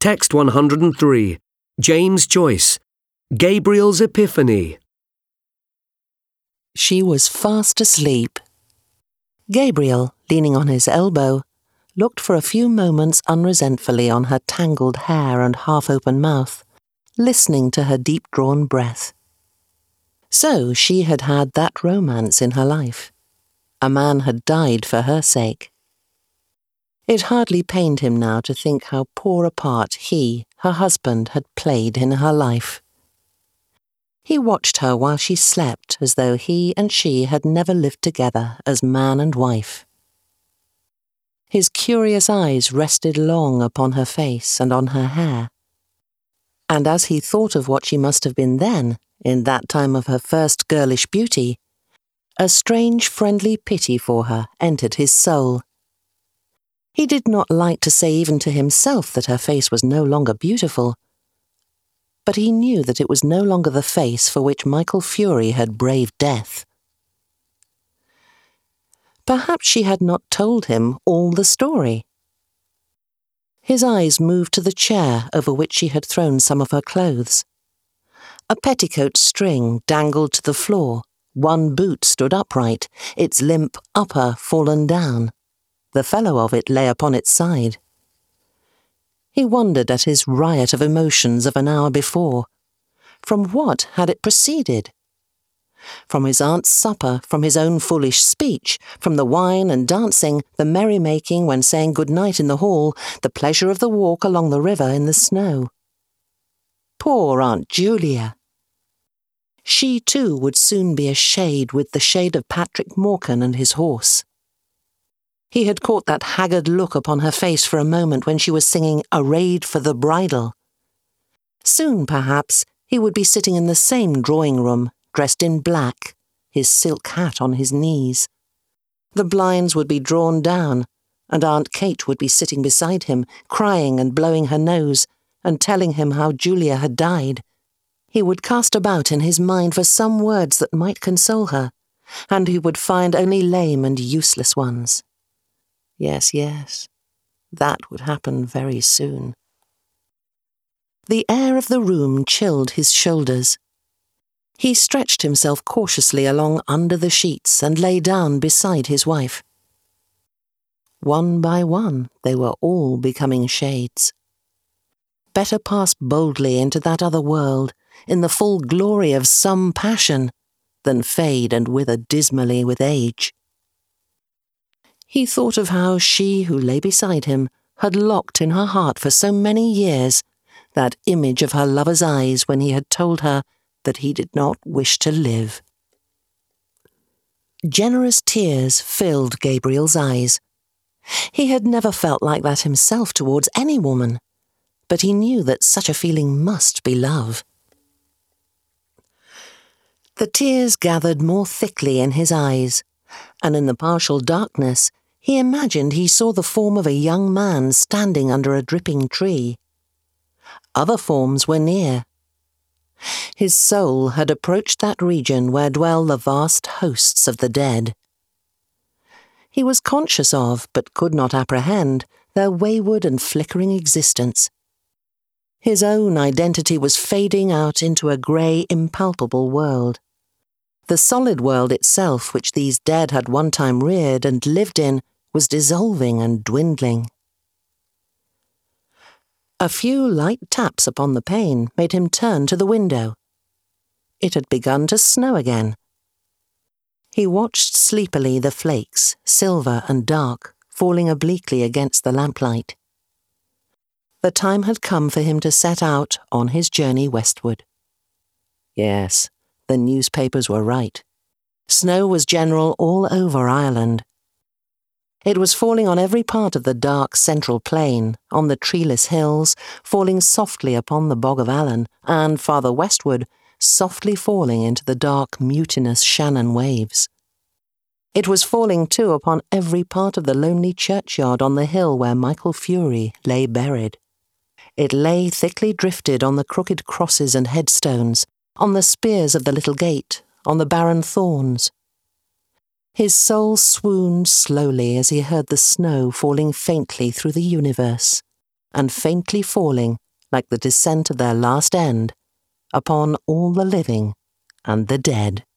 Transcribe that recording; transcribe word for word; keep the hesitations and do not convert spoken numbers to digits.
Text one hundred three. James Joyce. Gabriel's Epiphany. She was fast asleep. Gabriel, leaning on his elbow, looked for a few moments unresentfully on her tangled hair and half-open mouth, listening to her deep-drawn breath. So she had had that romance in her life. A man had died for her sake. It hardly pained him now to think how poor a part he, her husband, had played in her life. He watched her while she slept as though he and she had never lived together as man and wife. His curious eyes rested long upon her face and on her hair. And as he thought of what she must have been then, in that time of her first girlish beauty, a strange friendly pity for her entered his soul. He did not like to say even to himself that her face was no longer beautiful, but he knew that it was no longer the face for which Michael Furey had braved death. Perhaps she had not told him all the story. His eyes moved to the chair over which she had thrown some of her clothes. A petticoat string dangled to the floor, one boot stood upright, its limp upper fallen down. The fellow of it lay upon its side. He wondered at his riot of emotions of an hour before. From what had it proceeded? From his aunt's supper, from his own foolish speech, from the wine and dancing, the merrymaking when saying good night in the hall, the pleasure of the walk along the river in the snow. Poor Aunt Julia! She too would soon be a shade with the shade of Patrick Morecambe and his horse. He had caught that haggard look upon her face for a moment when she was singing Arrayed for the Bridal. Soon, perhaps, he would be sitting in the same drawing-room, dressed in black, his silk hat on his knees. The blinds would be drawn down, and Aunt Kate would be sitting beside him, crying and blowing her nose, and telling him how Julia had died. He would cast about in his mind for some words that might console her, and he would find only lame and useless ones. Yes, yes, that would happen very soon. The air of the room chilled his shoulders. He stretched himself cautiously along under the sheets and lay down beside his wife. One by one, they were all becoming shades. Better pass boldly into that other world, in the full glory of some passion, than fade and wither dismally with age. He thought of how she who lay beside him had locked in her heart for so many years that image of her lover's eyes when he had told her that he did not wish to live. Generous tears filled Gabriel's eyes. He had never felt like that himself towards any woman, but he knew that such a feeling must be love. The tears gathered more thickly in his eyes, and in the partial darkness he imagined he saw the form of a young man standing under a dripping tree. Other forms were near. His soul had approached that region where dwell the vast hosts of the dead. He was conscious of, but could not apprehend, their wayward and flickering existence. His own identity was fading out into a grey, impalpable world. The solid world itself, which these dead had one time reared and lived in, was dissolving and dwindling. A few light taps upon the pane made him turn to the window. It had begun to snow again. He watched sleepily the flakes, silver and dark, falling obliquely against the lamplight. The time had come for him to set out on his journey westward. Yes, the newspapers were right. Snow was general all over Ireland. It was falling on every part of the dark central plain, on the treeless hills, falling softly upon the Bog of Allen, and, farther westward, softly falling into the dark, mutinous Shannon waves. It was falling, too, upon every part of the lonely churchyard on the hill where Michael Furey lay buried. It lay thickly drifted on the crooked crosses and headstones, on the spears of the little gate, on the barren thorns. His soul swooned slowly as he heard the snow falling faintly through the universe, and faintly falling, like the descent of their last end, upon all the living and the dead.